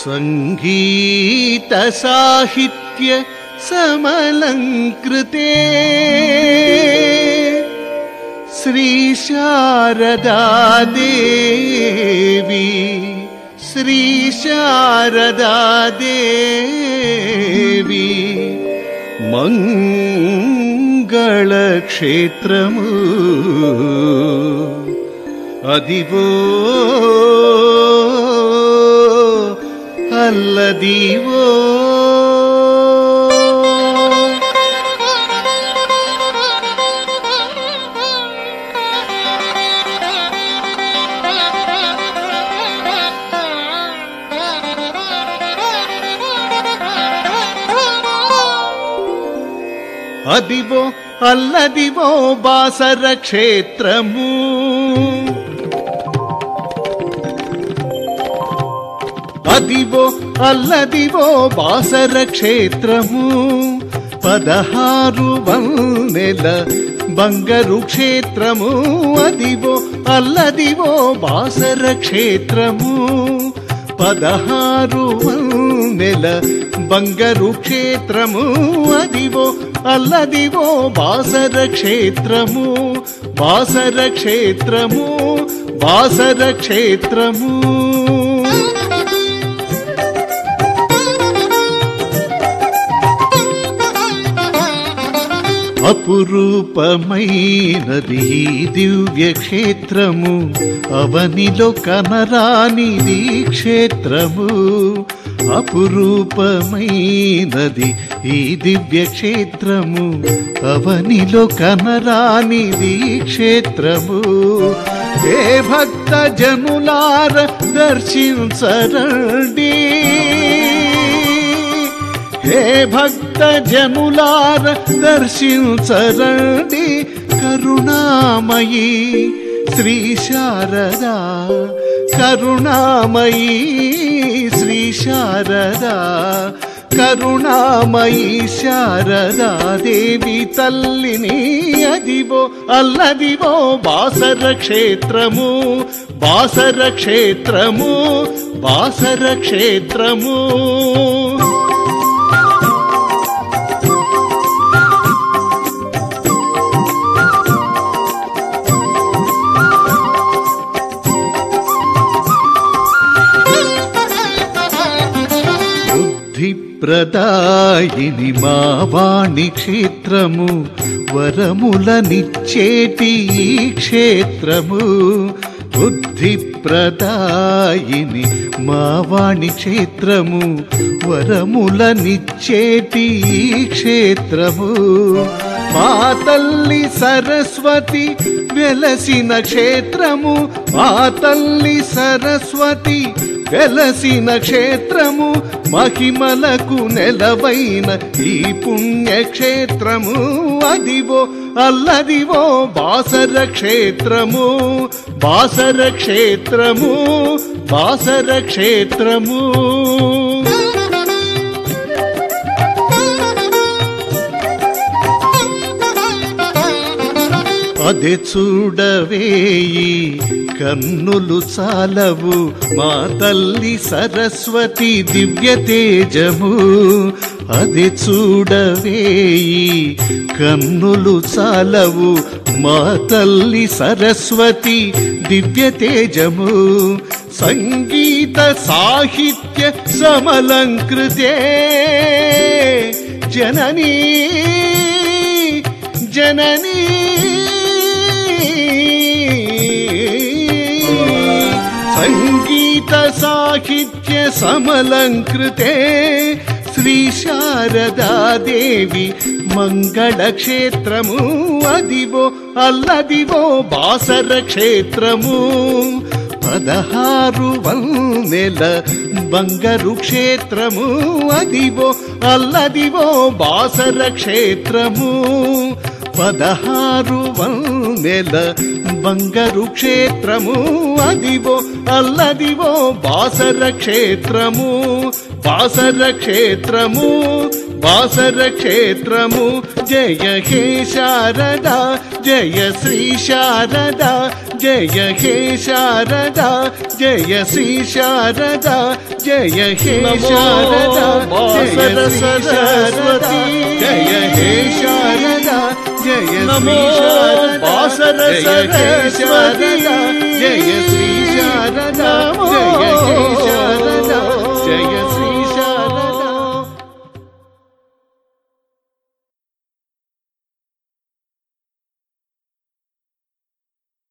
సంగీత సాహిత్య సమలంకృతే శ్రీ శారదా దేవి శ్రీ శారదా దేవి మంగళక్షేత్రము అదివో అల్లదివో అదివో అల్లదివో బాసర క్షేత్రము అదివో అల్లదివో బాసర క్షేత్రము 16 వన్నెల బంగారు క్షేత్రము అదివో అల్లదివో బాసర క్షేత్రము 16 వన్నెల బంగారు క్షేత్రము అదివో అల్లదివో బాసర క్షేత్రము బాసర క్షేత్రము బాసర క్షేత్రము అపురూపమైనది దివ్య క్షేత్రము అవనిలో కనరానిది క్షేత్రము అపురూపమైనది ఈ దివ్య క్షేత్రము అవనిలో కనరానిది క్షేత్రము ఏ భక్త జనులార దర్శించరండి హే భక్త జనులార దర్శించరండి కరుణామయీ శ్రీ శారదా కరుణామయీ శ్రీ శారదా కరుణామయీ శారదా దేవి తల్లిని అదివో అల్లదివో బాసర క్షేత్రము బాసర క్షేత్రము బాసర క్షేత్రము ప్రదాయిని మా వాణి క్షేత్రము వరములనిచ్చేటి ఈ క్షేత్రము బుద్ధి ప్రదాయిని మా వాణి క్షేత్రము వరములనిచ్చేటి ఈ క్షేత్రము మా తల్లి సరస్వతి వెలసిన క్షేత్రము మా తల్లి సరస్వతి వెలసిన క్షేత్రము మహిమలకు నెలవైన ఈ పుణ్యక్షేత్రము అదివో అల్లదివో బాసర క్షేత్రము బాసర క్షేత్రము బాసర క్షేత్రము అదే చూడవేయి కన్నులు చాలవు మా తల్లి సరస్వతి దివ్య తేజము అదే చూడవేయి కన్నులు చాలవు మా తల్లి సరస్వతి దివ్య తేజము సంగీత సాహిత్య సమలంకృతే జననీ జననీ సంగీత సాహిత్య సమలంకృతే శ్రీ శారదా దేవి మంగళక్షేత్రము అదివో అల్లదివో బాసర క్షేత్రము 16 వన్నెల బంగారు క్షేత్రము అదివో అల్లదివో బాసర క్షేత్రము 16 వన్నెల బంగారు క్షేత్రము అదివో అల్లదివో బాసర క్షేత్రము బాసర క్షేత్రము బాసర క్షేత్రము జయ హే శారదా జయ శ్రీ శారదా జయ హే శారదా జయ శ్రీ శారదా జయ హే శారదా జయ శ్రీ సరస్వతి జయ హే శారదా జయ శ్రీ శారదా జయ హే శారదా